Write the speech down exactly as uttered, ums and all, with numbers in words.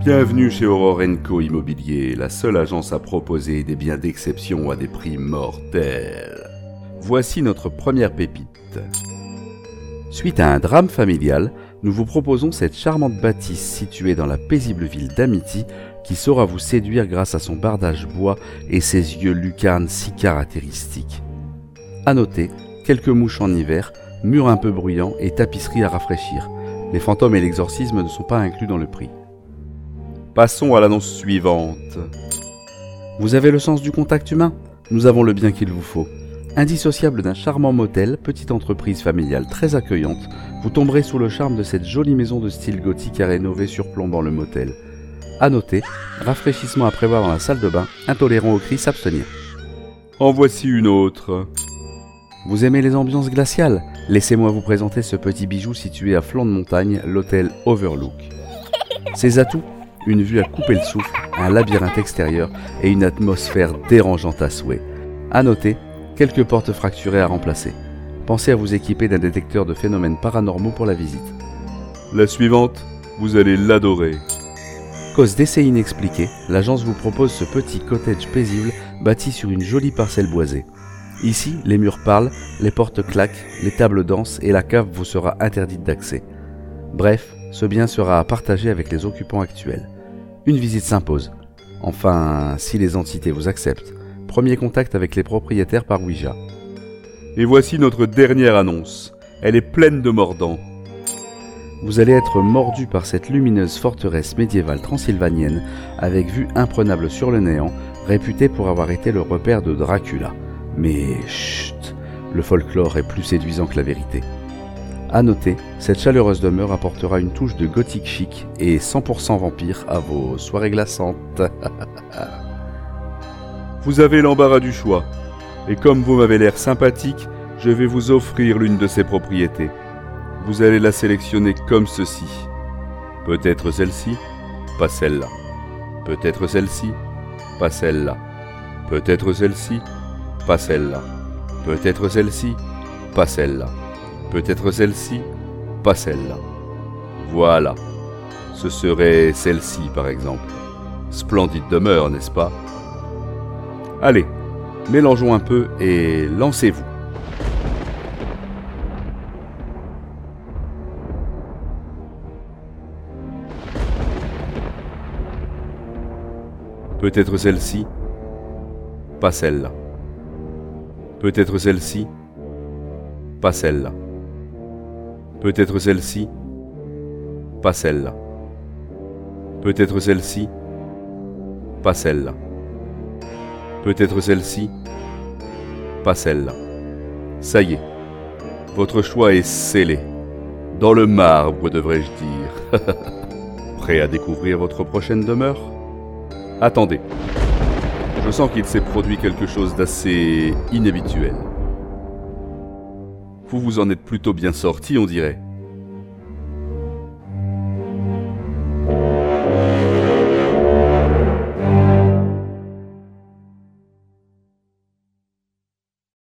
Bienvenue chez Aurore and Co Immobilier, la seule agence à proposer des biens d'exception à des prix mortels. Voici notre première pépite. Suite à un drame familial, nous vous proposons cette charmante bâtisse située dans la paisible ville d'Amity qui saura vous séduire grâce à son bardage bois et ses yeux lucarnes si caractéristiques. À noter, quelques mouches en hiver, murs un peu bruyants et tapisseries à rafraîchir. Les fantômes et l'exorcisme ne sont pas inclus dans le prix. Passons à l'annonce suivante. Vous avez le sens du contact humain ? Nous avons le bien qu'il vous faut. Indissociable d'un charmant motel, petite entreprise familiale très accueillante, vous tomberez sous le charme de cette jolie maison de style gothique à rénover surplombant le motel. À noter, rafraîchissement à prévoir dans la salle de bain, intolérant aux cris, s'abstenir. En voici une autre. Vous aimez les ambiances glaciales ? Laissez-moi vous présenter ce petit bijou situé à flanc de montagne, l'hôtel Overlook. Ses atouts ? Une vue à couper le souffle, un labyrinthe extérieur et une atmosphère dérangeante à souhait. À noter, quelques portes fracturées à remplacer. Pensez à vous équiper d'un détecteur de phénomènes paranormaux pour la visite. La suivante, vous allez l'adorer. Cause d'essais inexpliqués, l'agence vous propose ce petit cottage paisible bâti sur une jolie parcelle boisée. Ici, les murs parlent, les portes claquent, les tables dansent et la cave vous sera interdite d'accès. Bref, ce bien sera à partager avec les occupants actuels. Une visite s'impose. Enfin, si les entités vous acceptent. Premier contact avec les propriétaires par Ouija. Et voici notre dernière annonce. Elle est pleine de mordants. Vous allez être mordu par cette lumineuse forteresse médiévale transylvanienne avec vue imprenable sur le néant, réputée pour avoir été le repère de Dracula. Mais chut, le folklore est plus séduisant que la vérité. À noter, cette chaleureuse demeure apportera une touche de gothique chic et cent pour cent vampire à vos soirées glaçantes. Vous avez l'embarras du choix, et comme vous m'avez l'air sympathique, je vais vous offrir l'une de ces propriétés. Vous allez la sélectionner comme ceci. Peut-être celle-ci, pas celle-là. Peut-être celle-ci, pas celle-là. Peut-être celle-ci, pas celle-là. Peut-être celle-ci, pas celle-là. Peut-être celle-ci, pas celle-là. Voilà. Ce serait celle-ci, par exemple. Splendide demeure, n'est-ce pas ? Allez, mélangeons un peu et lancez-vous. Peut-être celle-ci, pas celle-là. Peut-être celle-ci, pas celle-là. Peut-être celle-ci, pas celle-là. Peut-être celle-ci, pas celle-là. Peut-être celle-ci, pas celle-là. Ça y est, votre choix est scellé. Dans le marbre, devrais-je dire. Prêt à découvrir votre prochaine demeure ? Attendez, je sens qu'il s'est produit quelque chose d'assez inhabituel. Vous vous en êtes plutôt bien sorti, on dirait.